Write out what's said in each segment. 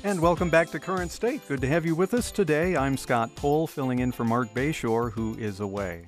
And welcome back to Current State. Good to have you with us today. I'm Scott Pohl, filling in for Mark Bayshore, who is away.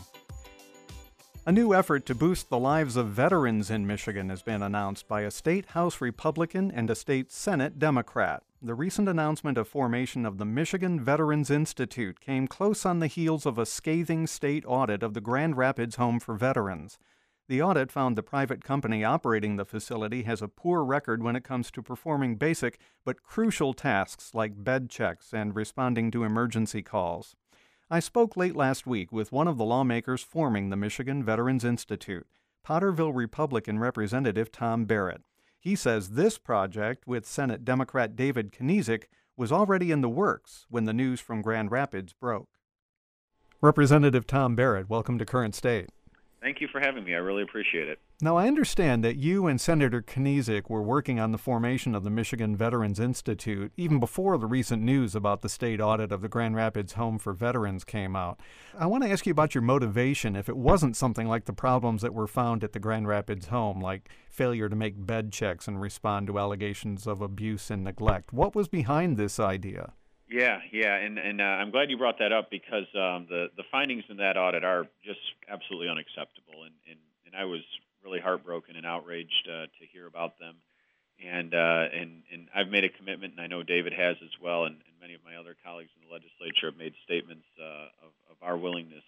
A new effort to boost the lives of veterans in Michigan has been announced by a state House Republican and a state Senate Democrat. The recent announcement of formation of the Michigan Veterans Institute came close on the heels of a scathing state audit of the Grand Rapids Home for Veterans. The audit found the private company operating the facility has a poor record when it comes to performing basic but crucial tasks like bed checks and responding to emergency calls. I spoke late last week with one of the lawmakers forming the Michigan Veterans Institute, Potterville Republican Representative Tom Barrett. He says this project, with Senate Democrat David Kniezek, was already in the works when the news from Grand Rapids broke. Representative Tom Barrett, welcome to Current State. Thank you for having me. I really appreciate it. Now, I understand that you and Senator Kniezek were working on the formation of the Michigan Veterans Institute even before the recent news about the state audit of the Grand Rapids Home for Veterans came out. I want to ask you about your motivation if it wasn't something like the problems that were found at the Grand Rapids home, like failure to make bed checks and respond to allegations of abuse and neglect. What was behind this idea? Yeah, and I'm glad you brought that up because the findings in that audit are just absolutely unacceptable, and I was really heartbroken and outraged to hear about them, and I've made a commitment, and I know David has as well, and many of my other colleagues in the legislature have made statements of our willingness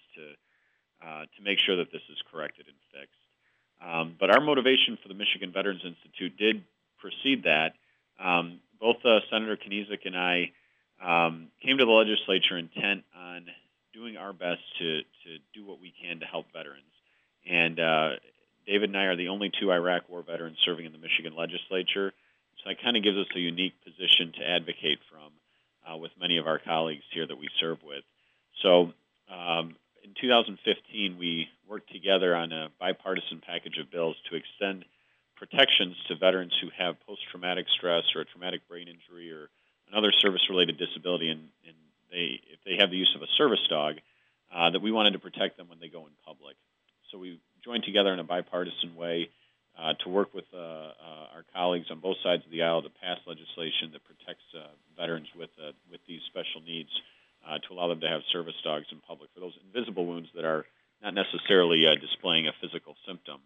to make sure that this is corrected and fixed. But our motivation for the Michigan Veterans Institute did precede that. Both Senator Kniezek and I came to the legislature intent on doing our best to do what we can to help veterans. And David and I are the only two Iraq War veterans serving in the Michigan legislature, so that kind of gives us a unique position to advocate from with many of our colleagues here that we serve with. So in 2015, we worked together on a bipartisan package of bills to extend protections to veterans who have post-traumatic stress or a traumatic brain injury or another service-related disability, and if they have the use of a service dog, that we wanted to protect them when they go in public. So we joined together in a bipartisan way to work with our colleagues on both sides of the aisle to pass legislation that protects veterans with these special needs to allow them to have service dogs in public for those invisible wounds that are not necessarily displaying a physical symptom.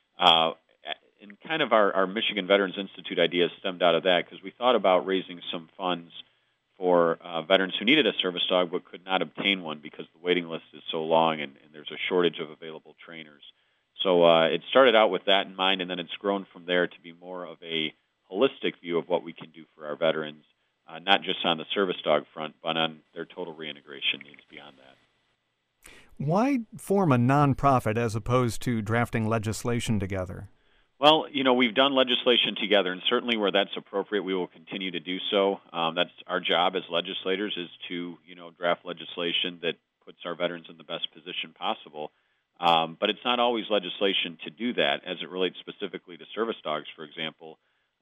And kind of our Michigan Veterans Institute idea stemmed out of that because we thought about raising some funds for veterans who needed a service dog but could not obtain one because the waiting list is so long and there's a shortage of available trainers. So it started out with that in mind, and then it's grown from there to be more of a holistic view of what we can do for our veterans, not just on the service dog front, but on their total reintegration needs beyond that. Why form a nonprofit as opposed to drafting legislation together? Well, we've done legislation together, and certainly where that's appropriate, we will continue to do so. That's our job as legislators is to, draft legislation that puts our veterans in the best position possible. But it's not always legislation to do that as it relates specifically to service dogs, for example.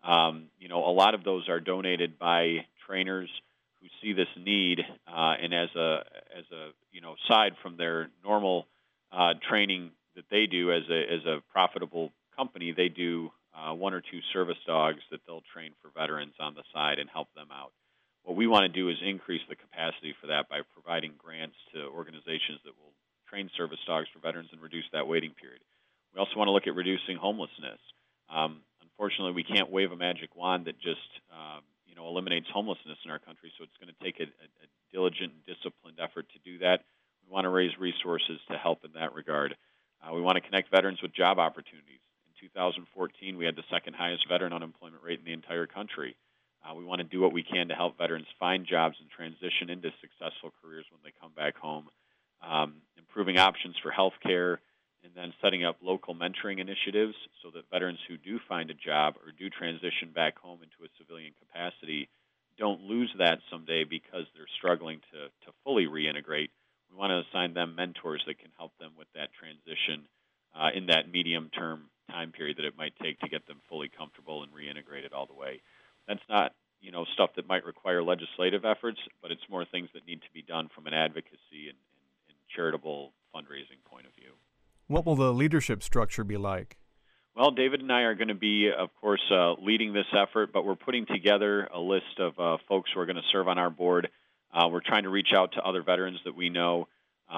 A lot of those are donated by trainers who see this need, and as a side from their normal training that they do as a profitable company, they do one or two service dogs that they'll train for veterans on the side and help them out. What we want to do is increase the capacity for that by providing grants to organizations that will train service dogs for veterans and reduce that waiting period. We also want to look at reducing homelessness. Unfortunately, we can't wave a magic wand that just eliminates homelessness in our country, so it's going to take a diligent and disciplined effort to do that. We want to raise resources to help in that regard. We want to connect veterans with job opportunities. In 2014, we had the second highest veteran unemployment rate in the entire country. We want to do what we can to help veterans find jobs and transition into successful careers when they come back home, improving options for health care, and then setting up local mentoring initiatives so that veterans who do find a job or do transition back home into a civilian capacity don't lose that someday because they're struggling to fully reintegrate. We want to assign them mentors that can help them with that transition in that medium-term time period that it might take to get them fully comfortable and reintegrated all the way. That's not, stuff that might require legislative efforts, but it's more things that need to be done from an advocacy and charitable fundraising point of view. What will the leadership structure be like? Well, David and I are going to be, of course, leading this effort, but we're putting together a list of folks who are going to serve on our board. We're trying to reach out to other veterans that we know.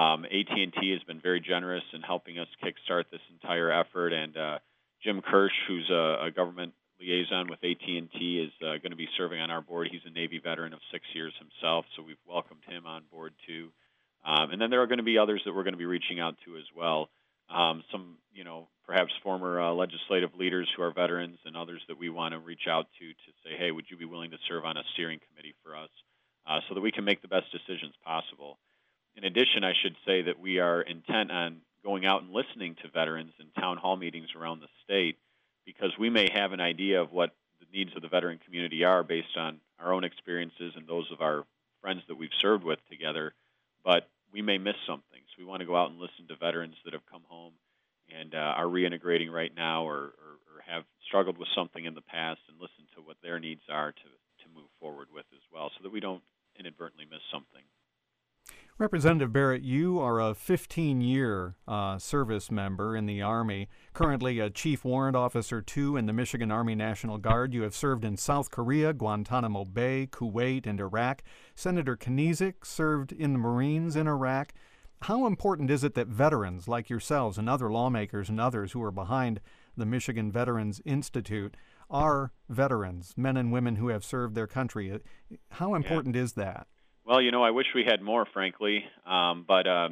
AT&T has been very generous in helping us kickstart this entire effort, and Jim Kirsch, who's a government liaison with AT&T, is going to be serving on our board. He's a Navy veteran of 6 years himself, so we've welcomed him on board too. And then there are going to be others that we're going to be reaching out to as well. Some, perhaps former legislative leaders who are veterans and others that we want to reach out to say, hey, would you be willing to serve on a steering committee for us so that we can make the best decisions possible. In addition, I should say that we are intent on going out and listening to veterans in town hall meetings around the state because we may have an idea of what the needs of the veteran community are based on our own experiences and those of our friends that we've served with together, but we may miss something. So we want to go out and listen to veterans that have come home and are reintegrating right now or have struggled with something in the past and listen to what their needs are to move forward with as well so that we don't inadvertently miss something. Representative Barrett, you are a 15-year service member in the Army, currently a Chief Warrant Officer 2 in the Michigan Army National Guard. You have served in South Korea, Guantanamo Bay, Kuwait, and Iraq. Senator Kniezek served in the Marines in Iraq. How important is it that veterans like yourselves and other lawmakers and others who are behind the Michigan Veterans Institute are veterans, men and women who have served their country? How important is that? Well, I wish we had more, frankly, but at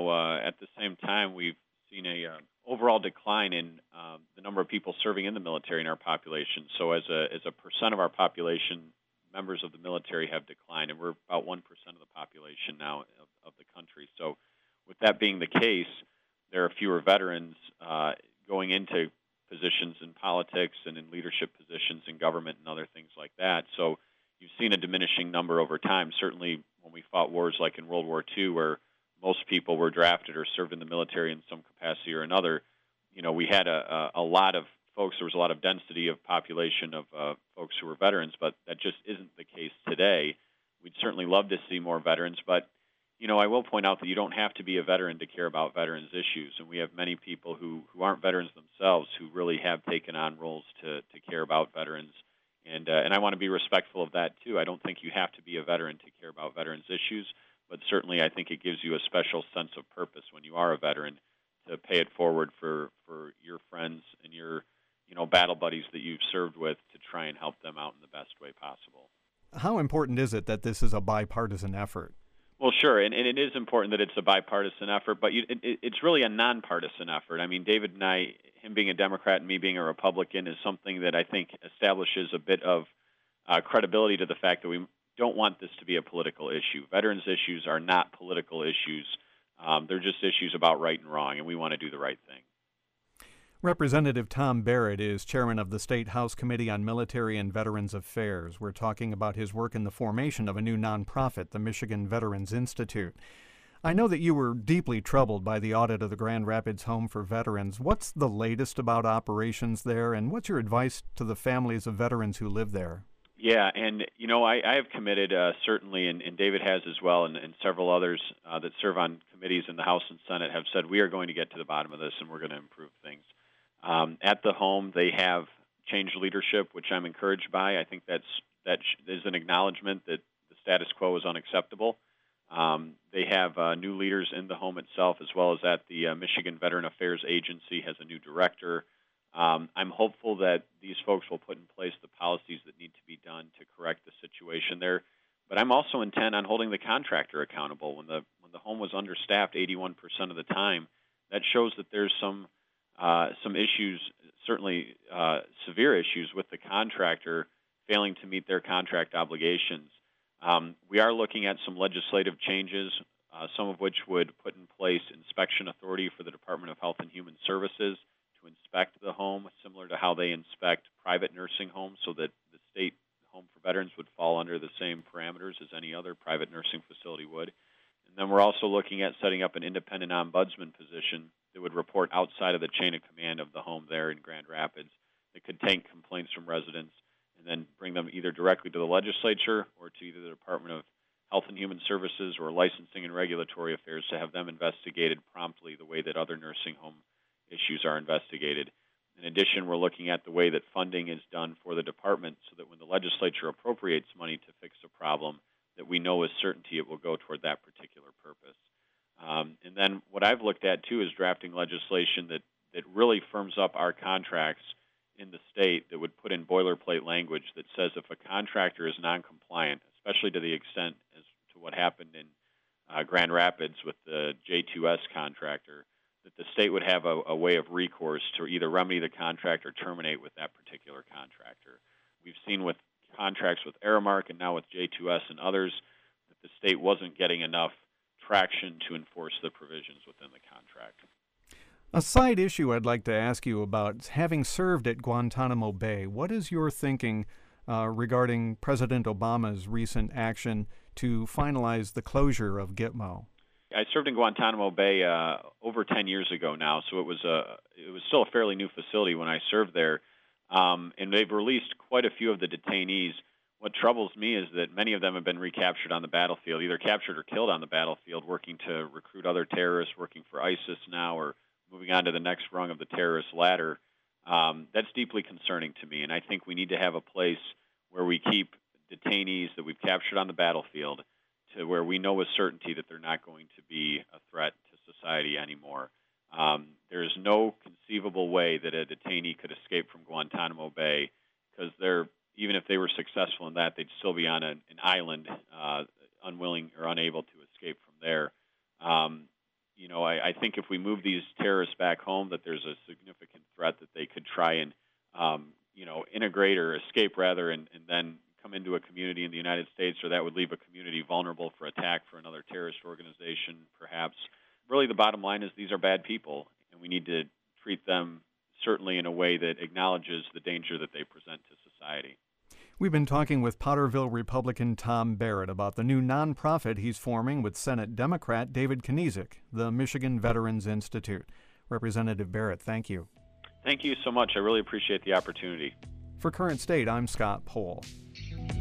the same time, we've seen a overall decline in the number of people serving in the military in our population. So as a percent of our population, members of the military have declined, and we're about 1% of the population now of the country. So with that being the case, there are fewer veterans going into positions in politics and in leadership positions in government and other things like that. So you've seen a diminishing number over time. Certainly when we fought wars like in World War II, where most people were drafted or served in the military in some capacity or another, we had a lot of folks. There was a lot of density of population of folks who were veterans, but that just isn't the case today. We'd certainly love to see more veterans, but I will point out that you don't have to be a veteran to care about veterans issues, and we have many people who aren't veterans themselves who really have taken on roles to care about veterans. And I want to be respectful of that, too. I don't think you have to be a veteran to care about veterans' issues, but certainly I think it gives you a special sense of purpose when you are a veteran to pay it forward for your friends and your battle buddies that you've served with to try and help them out in the best way possible. How important is it that this is a bipartisan effort? Well, sure, and it is important that it's a bipartisan effort, but it's really a nonpartisan effort. I mean, David and I, him being a Democrat and me being a Republican, is something that I think establishes a bit of credibility to the fact that we don't want this to be a political issue. Veterans issues are not political issues. They're just issues about right and wrong, and we want to do the right thing. Representative Tom Barrett is chairman of the State House Committee on Military and Veterans Affairs. We're talking about his work in the formation of a new nonprofit, the Michigan Veterans Institute. I know that you were deeply troubled by the audit of the Grand Rapids Home for Veterans. What's the latest about operations there, and what's your advice to the families of veterans who live there? Yeah, and I have committed certainly, and David has as well, and several others that serve on committees in the House and Senate have said we are going to get to the bottom of this and we're going to improve things. At the home, they have changed leadership, which I'm encouraged by. I think that is an acknowledgement that the status quo is unacceptable. They have new leaders in the home itself, as well as at the Michigan Veteran Affairs Agency has a new director. I'm hopeful that these folks will put in place the policies that need to be done to correct the situation there. But I'm also intent on holding the contractor accountable. When the home was understaffed 81% of the time, that shows that there's some issues, certainly severe issues, with the contractor failing to meet their contract obligations. We are looking at some legislative changes, some of which would put in place inspection authority for the Department of Health and Human Services to inspect the home, similar to how they inspect private nursing homes, so that the state home for veterans would fall under the same parameters as any other private nursing facility would. And then we're also looking at setting up an independent ombudsman position that would report outside of the chain of command of the home there in Grand Rapids, that could take complaints from residents and then bring them either directly to the legislature or to either the Department of Health and Human Services or Licensing and Regulatory Affairs to have them investigated promptly the way that other nursing home issues are investigated. In addition, we're looking at the way that funding is done for the department so that when the legislature appropriates money to fix a problem, that we know with certainty it will go toward that particular purpose. And then what I've looked at, too, is drafting legislation that really firms up our contracts in the state, that would put in boilerplate language that says if a contractor is non-compliant, especially to the extent as to what happened in Grand Rapids with the J2S contractor, that the state would have a way of recourse to either remedy the contract or terminate with that particular contractor. We've seen with contracts with Aramark and now with J2S and others that the state wasn't getting enough traction to enforce the provisions within the contract. A side issue I'd like to ask you about, having served at Guantanamo Bay, what is your thinking regarding President Obama's recent action to finalize the closure of Gitmo? I served in Guantanamo Bay over 10 years ago now, so it was still a fairly new facility when I served there, and they've released quite a few of the detainees. What troubles me is that many of them have been recaptured on the battlefield, either captured or killed on the battlefield, working to recruit other terrorists, working for ISIS now, or moving on to the next rung of the terrorist ladder. That's deeply concerning to me, and I think we need to have a place where we keep detainees that we've captured on the battlefield to where we know with certainty that they're not going to be a threat to society anymore. There is no conceivable way that a detainee could escape from Guantanamo Bay, because even if they were successful in that, they'd still be on an island, unwilling or unable to escape from there. I think if we move these terrorists back home, that there's a significant threat that they could try and integrate or escape rather, and then come into a community in the United States, or that would leave a community vulnerable for attack for another terrorist organization, perhaps. Really, the bottom line is these are bad people, and we need to treat them certainly in a way that acknowledges the danger that they present to society. We've been talking with Potterville Republican Tom Barrett about the new nonprofit he's forming with Senate Democrat David Kniezek, the Michigan Veterans Institute. Representative Barrett, thank you. Thank you so much. I really appreciate the opportunity. For Current State, I'm Scott Pohl.